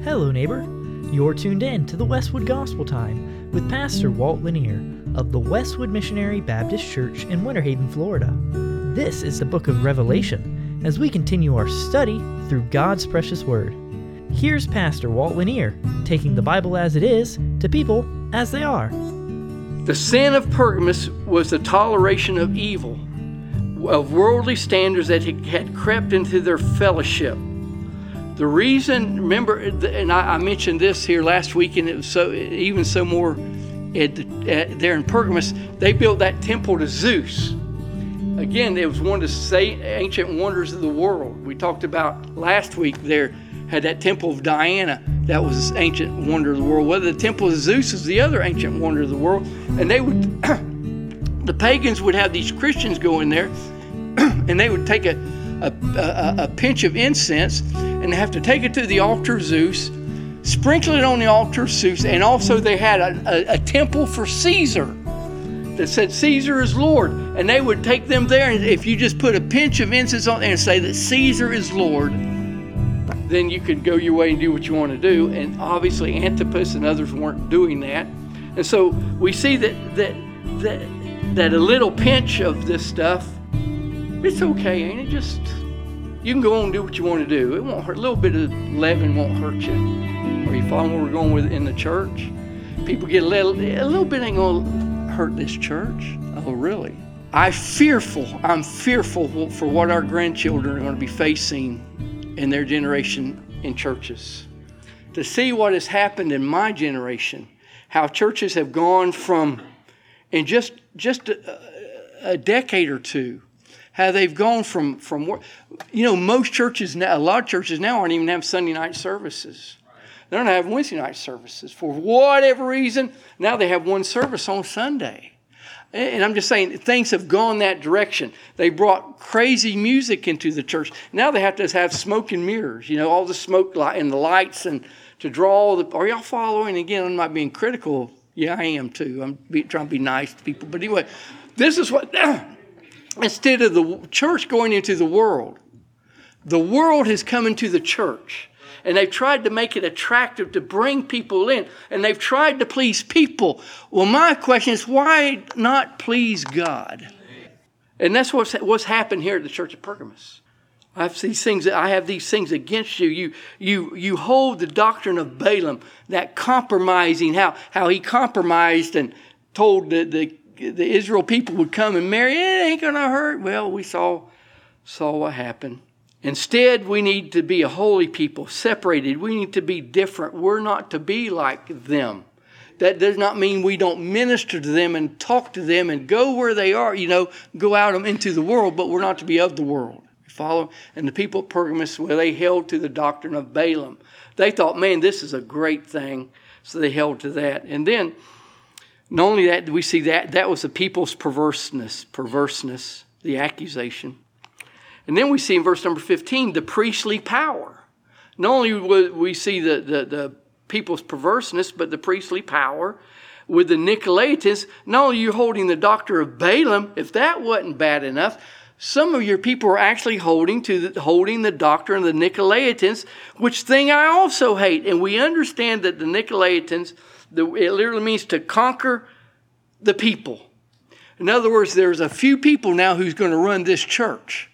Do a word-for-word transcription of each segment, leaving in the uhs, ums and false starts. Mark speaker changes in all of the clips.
Speaker 1: Hello, neighbor. You're tuned in to the Westwood Gospel Time with Pastor Walt Lanier of the Westwood Missionary Baptist Church in Winter Haven, Florida. This is the book of Revelation as we continue our study through God's precious word. Here's Pastor Walt Lanier taking the Bible as it is to people as they are.
Speaker 2: The sin of Pergamos was the toleration of evil, of worldly standards that had crept into their fellowship. The reason, remember, and I, I mentioned this here last week, and it was so even so more at, at, there in Pergamos, they built that temple to Zeus. Again, it was one of the ancient wonders of the world. We talked about last week there, had that temple of Diana. That was this ancient wonder of the world. Whether the temple of Zeus is the other ancient wonder of the world. And they would, the pagans would have these Christians go in there, and they would take a, a, a, a pinch of incense, and they have to take it to the altar of Zeus, sprinkle it on the altar of Zeus, and also they had a, a, a temple for Caesar that said Caesar is Lord. And they would take them there, and if you just put a pinch of incense on there and say that Caesar is Lord, then you could go your way and do what you want to do. And obviously Antipas and others weren't doing that. And so we see that that that, that a little pinch of this stuff, it's okay, ain't it? Just, you can go on and do what you want to do. It won't hurt. A little bit of leaven won't hurt you. Are you following where we're going with it in the church? People get a little, a little bit ain't going to hurt this church. Oh, really? I fearful, I'm fearful for what our grandchildren are going to be facing in their generation in churches. To see what has happened in my generation, how churches have gone from, in just just a, a decade or two, how they've gone from, from, you know, most churches now, a lot of churches now aren't even having Sunday night services. They don't have Wednesday night services. For whatever reason, now they have one service on Sunday. And I'm just saying, things have gone that direction. They brought crazy music into the church. Now they have to have smoke and mirrors, you know, all the smoke light and the lights, and to draw all the, are y'all following? Again, I'm not being critical. Yeah, I am too. I'm be, trying to be nice to people. But anyway, this is what, instead of the church going into the world, the world has come into the church. And they've tried to make it attractive to bring people in. And they've tried to please people. Well, my question is, why not please God? And that's what's, what's happened here at the Church of Pergamos. I have these things, I have these things against you. You, you, you hold the doctrine of Balaam, that compromising, how, how he compromised and told the, the, the Israel people would come and marry. It ain't going to hurt. Well, we saw, saw what happened. Instead, we need to be a holy people, separated. We need to be different. We're not to be like them. That does not mean we don't minister to them and talk to them and go where they are, you know, go out into the world, but we're not to be of the world. You follow? And the people of Pergamos, well, they held to the doctrine of Balaam. They thought, man, this is a great thing. So they held to that. And then, not only that, do we see that, that was the people's perverseness, perverseness, the accusation. And then we see in verse number fifteen, the priestly power. Not only would we see the, the, the people's perverseness, but the priestly power with the Nicolaitans. Not only are you holding the doctrine of Balaam, if that wasn't bad enough, some of your people are actually holding to the, holding the doctrine of the Nicolaitans, which thing I also hate. And we understand that the Nicolaitans, the, it literally means to conquer the people. In other words, there's a few people now who's going to run this church.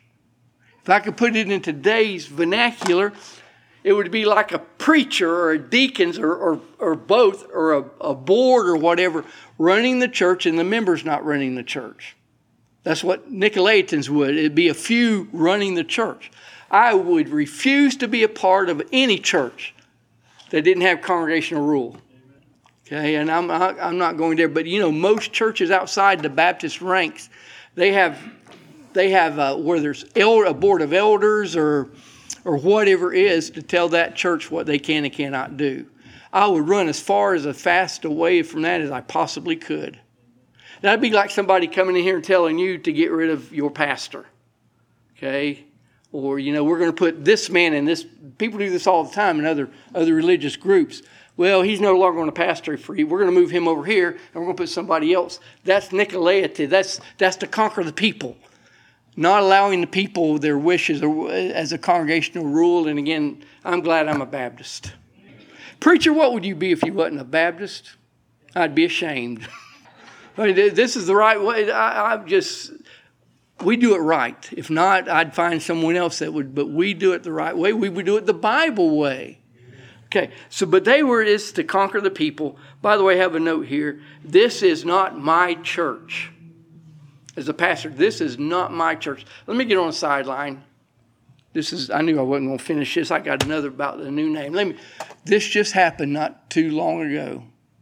Speaker 2: If I could put it in today's vernacular, it would be like a preacher or a deacons or, or, or both, or a, a board or whatever, running the church and the members not running the church. That's what Nicolaitans would. It'd be a few running the church. I would refuse to be a part of any church that didn't have congregational rule. Okay, and I'm I'm not going there, but you know, most churches outside the Baptist ranks, they have they have uh, where there's elder, a board of elders or or whatever it is to tell that church what they can and cannot do. I would run as far as a fast away from that as I possibly could. That'd be like somebody coming in here and telling you to get rid of your pastor. Okay? Or, you know, we're going to put this man in this. People do this all the time in other, other religious groups. Well, he's no longer going to pastor for you. We're going to move him over here and we're going to put somebody else. That's Nicolaity. That's, that's to conquer the people. Not allowing the people their wishes or as a congregational rule. And again, I'm glad I'm a Baptist. Preacher, what would you be if you wasn't a Baptist? I'd be ashamed. I mean, this is the right way. I, I'm just, we do it right. If not, I'd find someone else that would, but we do it the right way. We would do it the Bible way. Okay, so, but they were, is to conquer the people. By the way, I have a note here. This is not my church. As a pastor, this is not my church. Let me get on the sideline. This is, I knew I wasn't going to finish this. I got another about the new name. Let me, this just happened not too long ago.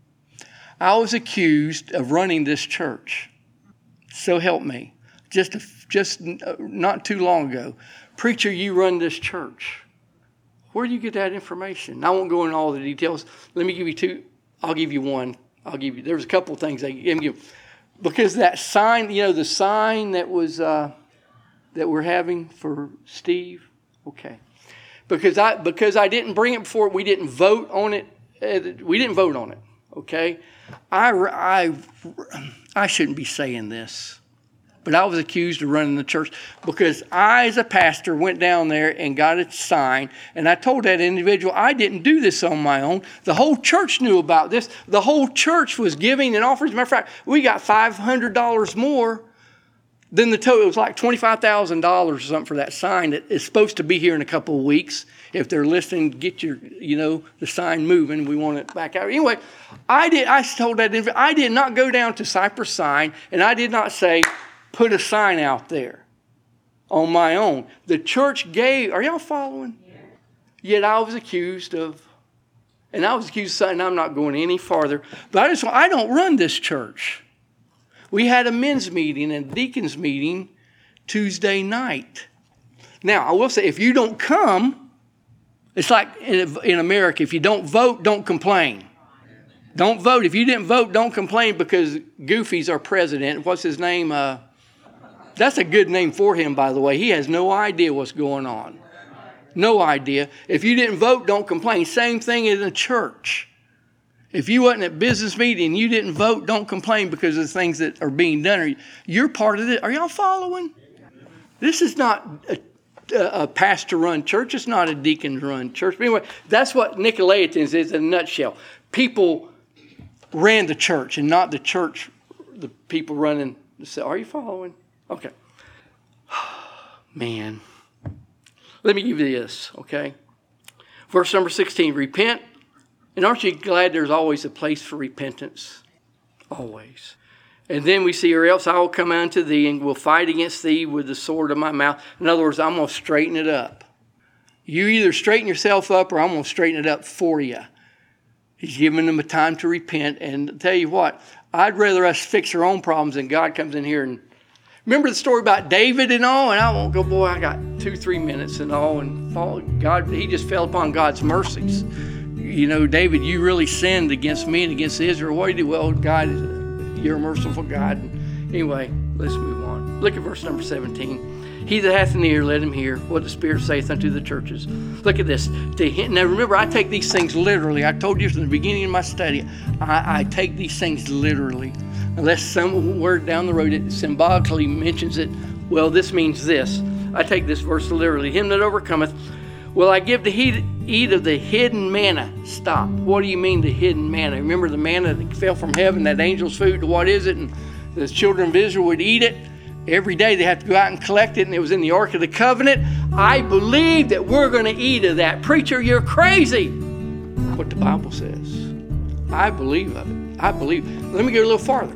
Speaker 2: I was accused of running this church. So help me. Just, just not too long ago. Preacher, you run this church. Where do you get that information? I won't go into all the details. Let me give you two. I'll give you one. I'll give you, there's a couple of things I can give. Because that sign, you know, the sign that was, uh, that we're having for Steve. Okay. Because I, because I didn't bring it before, we didn't vote on it. Uh, we didn't vote on it. Okay. I, I, I shouldn't be saying this, but I was accused of running the church because I, as a pastor, went down there and got a sign, and I told that individual, I didn't do this on my own. The whole church knew about this. The whole church was giving an offering. As a matter of fact, we got five hundred dollars more than the total. It was like twenty-five thousand dollars or something for that sign that is supposed to be here in a couple of weeks. If they're listening, get your, you know, the sign moving. We want it back out. Anyway, I did. I told that individual, I did not go down to Cypress Sign, and I did not say, put a sign out there on my own. The church gave, are y'all following? Yeah. Yet I was accused of, and I was accused of something, I'm not going any farther, but I just, I don't run this church. We had a men's meeting and a deacons meeting Tuesday night. Now, I will say, if you don't come, it's like in, in America, if you don't vote, don't complain. Don't vote. If you didn't vote, don't complain because Goofy's our president. What's his name? Uh, That's a good name for him, by the way. He has no idea what's going on. No idea. If you didn't vote, don't complain. Same thing in the church. If you wasn't at business meeting and you didn't vote, don't complain because of the things that are being done. You're part of it. Are y'all following? This is not a, a pastor-run church. It's not a deacon-run church. But anyway, that's what Nicolaitans is in a nutshell. People ran the church and not the church, the people running. Are you following? Okay. Man. Let me give you this, okay? Verse number sixteen, repent. And aren't you glad there's always a place for repentance? Always. And then we see, or else I will come unto thee and will fight against thee with the sword of my mouth. In other words, I'm going to straighten it up. You either straighten yourself up or I'm going to straighten it up for you. He's giving them a time to repent. And I'll tell you what, I'd rather us fix our own problems than God comes in here and remember the story about David and all? And I won't go, boy, I got two, three minutes and all. And fall, God, he just fell upon God's mercies. You know, David, you really sinned against me and against Israel. What do you do? Well, God, you're a merciful God. And anyway, let's move on. Look at verse number seventeen. He that hath an ear, let him hear what the Spirit saith unto the churches. Look at this. Now, remember, I take these things literally. I told you from the beginning of my study, I, I take these things literally. Unless some word down the road it symbolically mentions it, well, this means this. I take this verse literally. Him that overcometh, will I give to eat, eat of the hidden manna. Stop. What do you mean the hidden manna? Remember the manna that fell from heaven, that angel's food? What is it? And the children of Israel would eat it. Every day they have to go out and collect it, and it was in the Ark of the Covenant. I believe that we're going to eat of that. Preacher, you're crazy. What the Bible says. I believe of it. I believe. Let me go a little farther.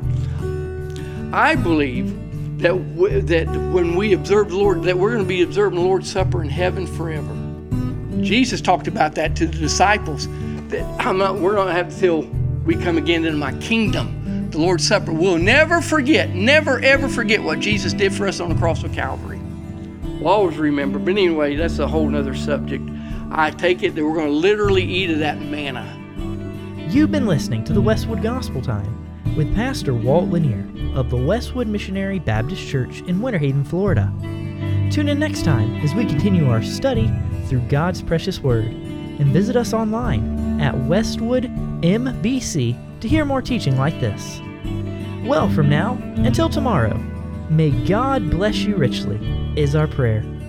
Speaker 2: I believe that w- that when we observe the Lord, that we're going to be observing the Lord's Supper in heaven forever. Jesus talked about that to the disciples. That I'm not. We're going to have till we come again into my kingdom. The Lord's Supper. We'll never forget, never ever forget what Jesus did for us on the cross of Calvary. We'll always remember. But anyway, that's a whole nother subject. I take it that we're going to literally eat of that manna.
Speaker 1: You've been listening to the Westwood Gospel Time with Pastor Walt Lanier of the Westwood Missionary Baptist Church in Winter Haven, Florida. Tune in next time as we continue our study through God's precious Word, and visit us online at Westwood M B C to hear more teaching like this. Well, from now until tomorrow, may God bless you richly is our prayer.